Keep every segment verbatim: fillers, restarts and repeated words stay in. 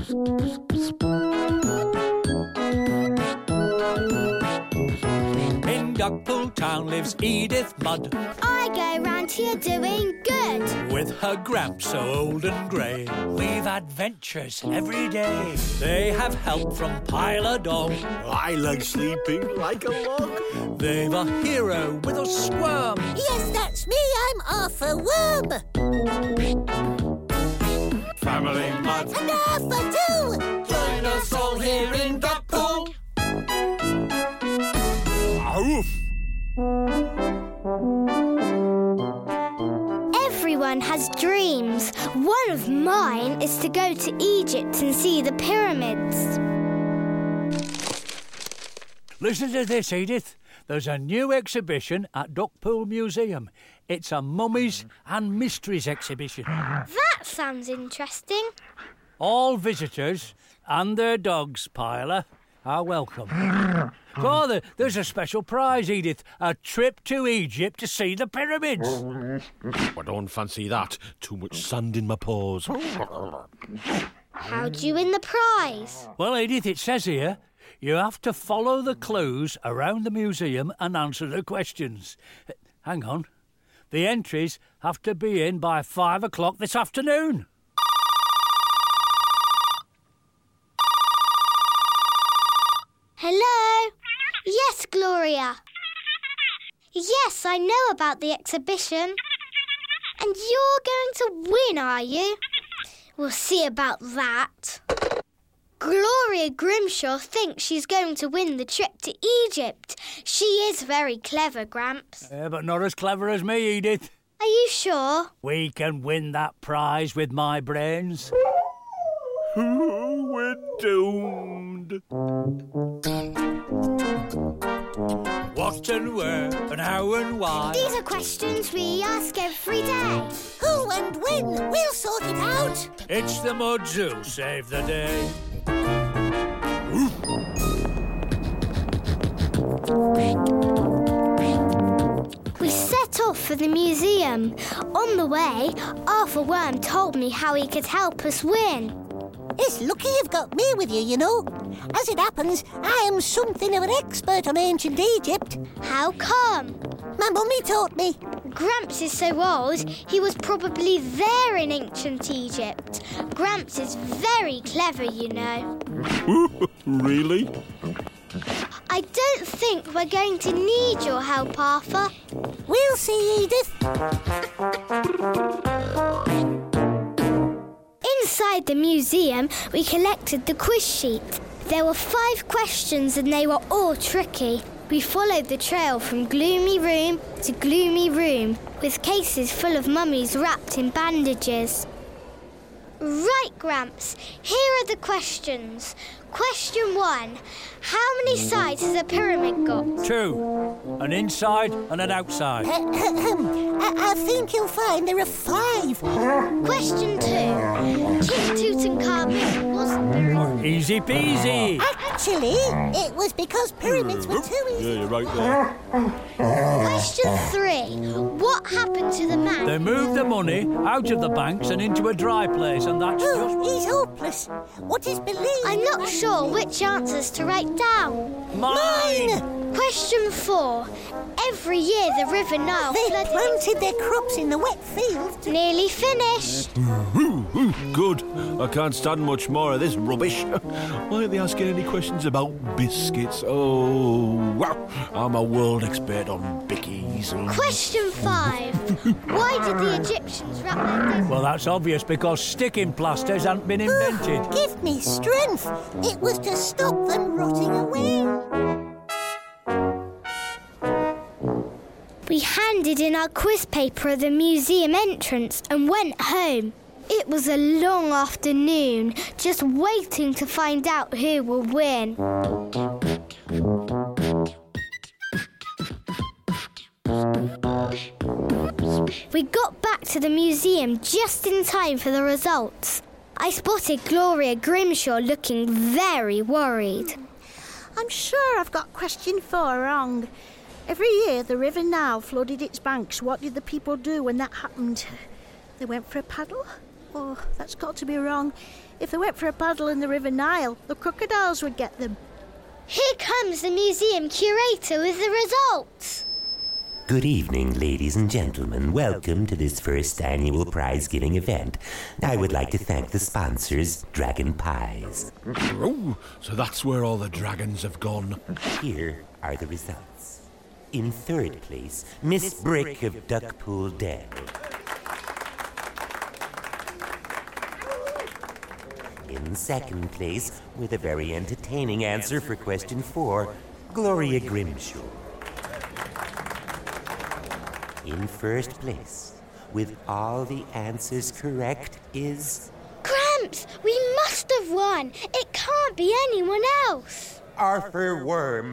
In Duckpool Town lives Edith Mudd. I go round here doing good. With her gramps so old and grey. We've adventures every day. They have help from Pilot Dog. I like sleeping like a log. They've a hero with a squirm. Yes, that's me. I'm Arthur Worm. Family Mudd. And Arthur too. Join us all here in Duckpool. Oof. Everyone has dreams. One of mine is to go to Egypt and see the pyramids. Listen to this, Edith. There's a new exhibition at Duckpool Museum. It's a mummies and mysteries exhibition. That sounds interesting. All visitors and their dogs, Pilar, are welcome. Father, there's a special prize, Edith. A trip to Egypt to see the pyramids. I don't fancy that. Too much sand in my paws. How'd you win the prize? Well, Edith, it says here, you have to follow the clues around the museum and answer the questions. Uh, Hang on. The entries have to be in by five o'clock this afternoon. Hello? Yes, Gloria. Yes, I know about the exhibition. And you're going to win, are you? We'll see about that. Gloria Grimshaw thinks she's going to win the trip to Egypt. She is very clever, Gramps. Uh, but not as clever as me, Edith. Are you sure? We can win that prize with my brains. We're doomed. What and where and how and why. These are questions we ask every day. Who and when? We'll sort it out. It's the Mudds who save the day. We set off for the museum. On the way, Arthur Worm told me how he could help us win. It's lucky you've got me with you, you know. As it happens, I am something of an expert on ancient Egypt. How come? My mummy taught me. Gramps is so old, he was probably there in ancient Egypt. Gramps is very clever, you know. Really? I don't think we're going to need your help, Arthur. We'll see, Edith. Inside the museum, we collected the quiz sheet. There were five questions and they were all tricky. We followed the trail from gloomy room to gloomy room, with cases full of mummies wrapped in bandages. Right, Gramps, here are the questions. Question one. How many sides has a pyramid got? Two. An inside and an outside. I, I think you'll find there are five. Question two. King Tutankhamun wasn't buried. Easy peasy. Actually, it was because pyramids were too easy. Yeah, you're right there. Question three. What happened to the man? They moved the money out of the banks and into a dry place, and that's just... Oh, he's hopeless. What is believed? I'm not sure which answers to write down. Mine! Question four. Every year the River Nile They flooded. planted their crops in the wet fields. Nearly finished. Good. I can't stand much more of this rubbish. Why aren't they asking any questions about biscuits? Oh, wow. I'm a world expert on bickies. Question five. Why did the Egyptians wrap their dead? Well, that's obvious, because sticking plasters hadn't been invented. Give me strength. It was to stop them rotting away. We handed in our quiz paper at the museum entrance and went home. It was a long afternoon, just waiting to find out who will win. We got back to the museum just in time for the results. I spotted Gloria Grimshaw looking very worried. I'm sure I've got question four wrong. Every year the River Nile flooded its banks. What did the people do when that happened? They went for a paddle? Oh, that's got to be wrong. If they went for a paddle in the River Nile, the crocodiles would get them. Here comes the museum curator with the results. Good evening, ladies and gentlemen. Welcome to this first annual prize-giving event. I would like to thank the sponsors, Dragon Pies. Oh, so that's where all the dragons have gone. Here are the results. In third place, Miss Brick of Duckpool Dell. In second place, with a very entertaining answer for question four, Gloria Grimshaw. In first place, with all the answers correct, is... Gramps, we must have won. It can't be anyone else. Arthur Worm.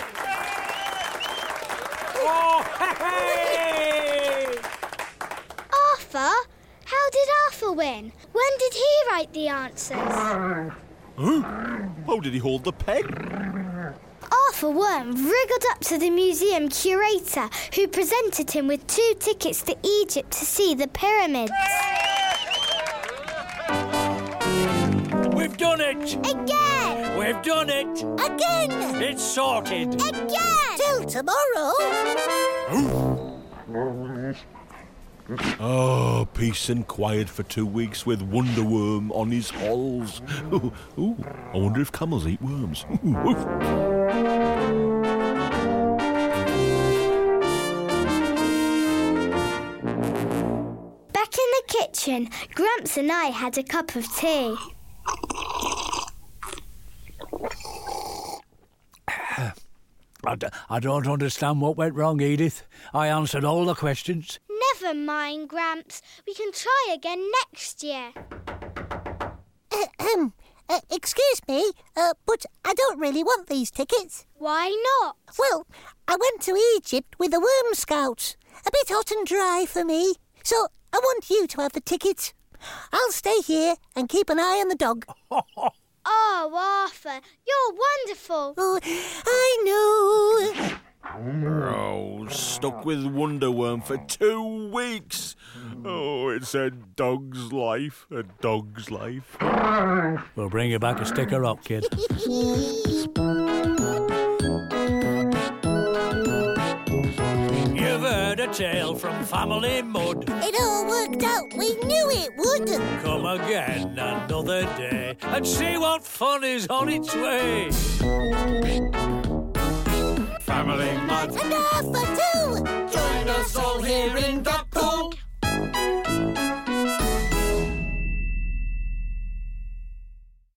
Oh, hey! Arthur? How did Arthur win? When did he write the answers? Huh? How did he hold the pen? Arthur Worm wriggled up to the museum curator, who presented him with two tickets to Egypt to see the pyramids. We've done it! Again! We've done it! Again! It's sorted! Again! Till tomorrow! Oh, peace and quiet for two weeks with Wonder Worm on his halls. Ooh, ooh, I wonder if camels eat worms. Back in the kitchen, Gramps and I had a cup of tea. I, d- I don't understand what went wrong, Edith. I answered all the questions. Never mind, Gramps. We can try again next year. Ahem. Uh, excuse me, uh, but I don't really want these tickets. Why not? Well, I went to Egypt with the Worm Scouts. A bit hot and dry for me. So I want you to have the tickets. I'll stay here and keep an eye on the dog. Oh, Arthur, you're wonderful. Oh, I know. Oh, stuck with Wonder Worm for two weeks. Oh, it's a dog's life, a dog's life. We'll bring you back a stick of rock, kid. You've heard a tale from Family Mud. It all worked out. We knew it would. Come again another day and see what fun is on its way. Family Mud. And Arthur too. Join us all here in